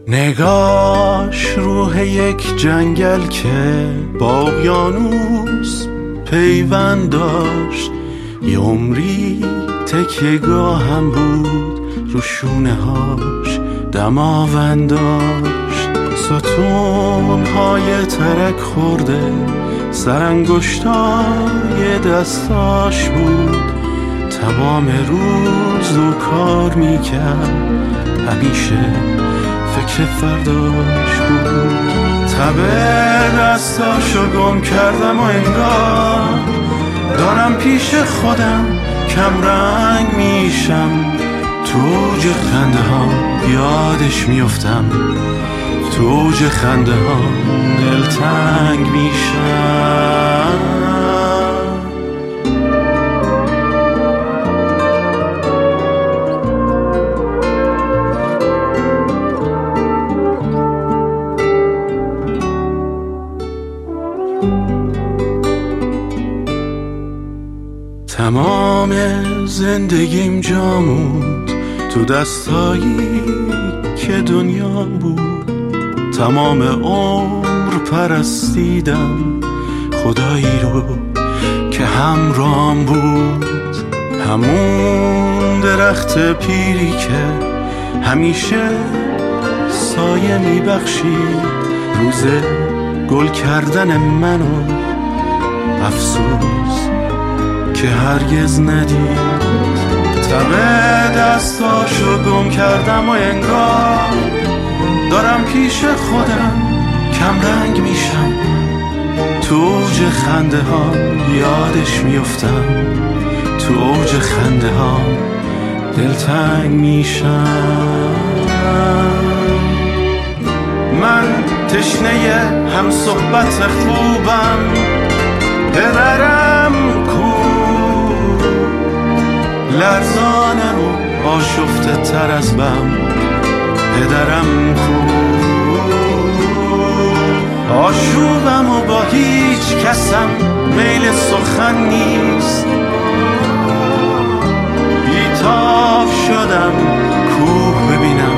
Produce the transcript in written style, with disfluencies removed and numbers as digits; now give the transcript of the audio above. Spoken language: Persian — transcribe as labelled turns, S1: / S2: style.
S1: نگاش روح یک جنگل که با اقیانوس پیوند داشت، یه عمری تکیه‌گاه هم بود، رو شونه هاش دماوند داشت. ستون‌های ترک خورده سرانگشتای دستاش بود، تمام روز و کار میکرد، همیشه فکر فرداش بود. تبه دستاشو گم کردم و انگار دارم پیش خودم کم رنگ میشم، تو اوج خنده ها یادش میفتم، تو اوج خنده ها دلتنگ میشم. تمام زندگیم جامود تو دستایی که دنیا بود، تمام عمر پرستیدم خدایی رو که همراهم بود. همون درخت پیری که همیشه سایه میبخشید روز گل کردن منو، افسوس که هرگز ندید. تبه دستاشو گم کردم و انگار دارم پیش خودم کم رنگ میشم، تو اوج خنده ها یادش میفتم، تو اوج خنده ها دلتنگ میشم. من تشنه هم صحبت خوبم، پدرم لرزانم و آشفته تر از بم، پدرم آشوبم و با هیچ کسم میل سخن نیست، بیتاب شدم کوه ببینم